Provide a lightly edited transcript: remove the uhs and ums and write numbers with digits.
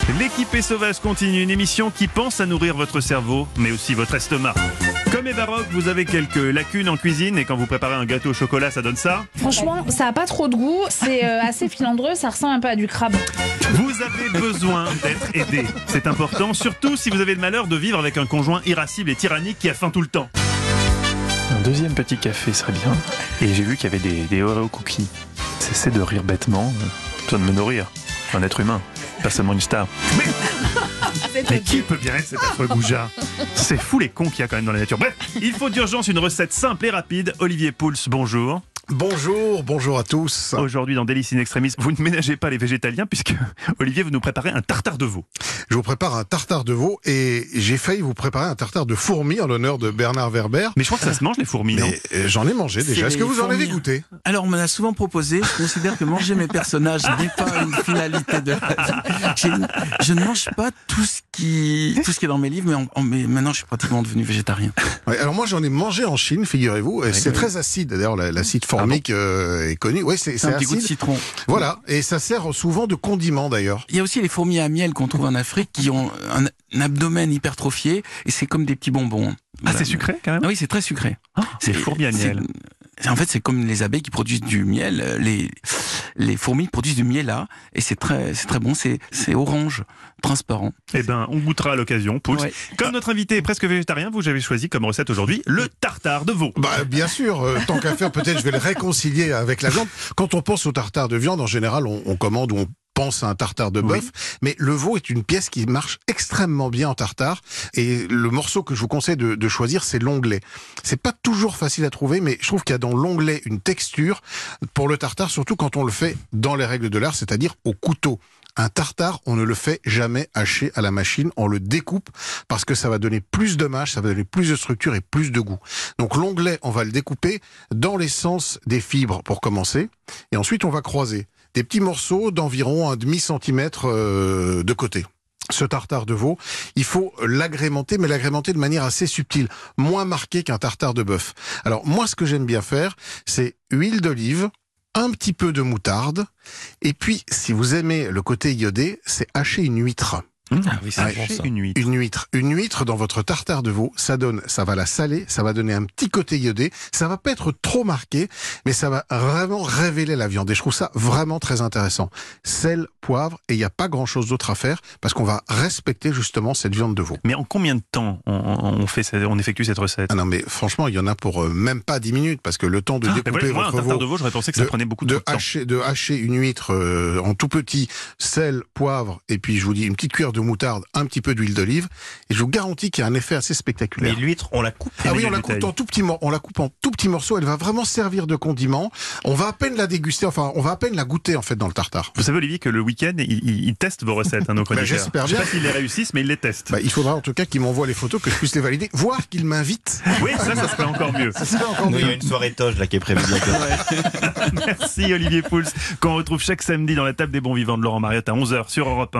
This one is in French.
L'équipée sauvage continue, une émission qui pense à nourrir votre cerveau, mais aussi votre estomac. Comme est baroque, vous avez quelques lacunes en cuisine et quand vous préparez un gâteau au chocolat, ça donne ça. Franchement, ça a pas trop de goût, c'est assez filandreux, ça ressemble un peu à du crabe. Vous avez besoin d'être aidé. C'est important, surtout si vous avez le malheur de vivre avec un conjoint irascible et tyrannique qui a faim tout le temps. Un deuxième petit café serait bien. Et j'ai vu qu'il y avait des Oreo cookies. Cessez de rire bêtement. Besoin de me nourrir. Un être humain, pas seulement une star. Mais qui peut bien être cet affreux goujat? C'est fou les cons qu'il y a quand même dans la nature. Bref, il faut d'urgence une recette simple et rapide. Olivier Pouls, bonjour. Bonjour à tous. Aujourd'hui dans Délices in Extremis, vous ne ménagez pas les végétaliens puisque Olivier, vous nous préparez un tartare de veau. Je vous prépare un tartare de veau et j'ai failli vous préparer un tartare de fourmis en l'honneur de Bernard Werber. Mais je crois que ça se mange les fourmis, non? Mais j'en ai mangé déjà. Est-ce que vous en avez goûté? Alors, on me l'a souvent proposé. Je considère que manger mes personnages n'est pas une finalité de la vie. Je ne mange pas tout ce qui est dans mes livres, mais maintenant, je suis pratiquement devenu végétarien. Ouais, alors moi, j'en ai mangé en Chine, figurez-vous. C'est très acide. D'ailleurs, l'acide formique est connu. Oui, c'est un petit acide. goût de citron. Voilà. Et ça sert souvent de condiment, d'ailleurs. Il y a aussi les fourmis à miel qu'on trouve en Afrique qui ont un abdomen hypertrophié et c'est comme des petits bonbons. Ah, c'est sucré quand même? Ah oui, c'est très sucré. C'est fourmis à miel. En fait, c'est comme les abeilles qui produisent du miel. Les fourmis produisent du miel là, et c'est très bon. C'est orange, transparent. Eh ben, on goûtera à l'occasion, Pouls. Ouais. Comme notre invité est presque végétarien, vous avez choisi comme recette aujourd'hui le tartare de veau. Bah, bien sûr. Tant qu'à faire, peut-être je vais le réconcilier avec la viande. Quand on pense au tartare de viande, en général, on commande ou on pense à un tartare de bœuf, mais le veau est une pièce qui marche extrêmement bien en tartare et le morceau que je vous conseille de choisir, c'est l'onglet. C'est pas toujours facile à trouver, mais je trouve qu'il y a dans l'onglet une texture pour le tartare, surtout quand on le fait dans les règles de l'art, c'est-à-dire au couteau. Un tartare, on ne le fait jamais hacher à la machine, on le découpe parce que ça va donner plus de mâche, ça va donner plus de structure et plus de goût. Donc l'onglet, on va le découper dans les sens des fibres pour commencer et ensuite on va croiser des petits morceaux d'environ 1/2 centimètre de côté. Ce tartare de veau, il faut l'agrémenter, mais l'agrémenter de manière assez subtile, moins marquée qu'un tartare de bœuf. Alors moi, ce que j'aime bien faire, c'est huile d'olive, un petit peu de moutarde, et puis, si vous aimez le côté iodé, c'est hacher une huître. Ah oui, c'est bon, ça. Une huître dans votre tartare de veau, ça va la saler, ça va donner un petit côté iodé, ça va pas être trop marqué, mais ça va vraiment révéler la viande et je trouve ça vraiment très intéressant. Sel, poivre et il n'y a pas grand chose d'autre à faire parce qu'on va respecter justement cette viande de veau. Mais en combien de temps on effectue cette recette? Ah non mais franchement il y en a pour même pas 10 minutes parce que le temps de découper moi, votre un tartare veau, de veau, j'aurais pensé que ça prenait beaucoup de temps. De hacher une huître en tout petit, sel, poivre et puis je vous dis une petite cuillère de moutarde, un petit peu d'huile d'olive et je vous garantis qu'il y a un effet assez spectaculaire. Mais l'huître, on la coupe? Ah oui, on la coupe en tout petits morceaux, elle va vraiment servir de condiment. On va à peine la déguster, enfin on va à peine la goûter en fait dans le tartare. Vous savez Olivier que le week-end, ils testent vos recettes, nos chroniqueurs. J'espère Je bien. sais pas s'ils les réussissent, mais ils les testent. Il faudra en tout cas qu'ils m'envoient les photos, que je puisse les valider, voire qu'ils m'invitent. Oui, ça serait encore mieux. Ça serait encore Il y mieux. a une soirée toge là qui est prévue bientôt. Merci Olivier Pouls, qu'on retrouve chaque samedi dans la table des bons vivants de Laurent Mariotte à 11h sur Europe 1.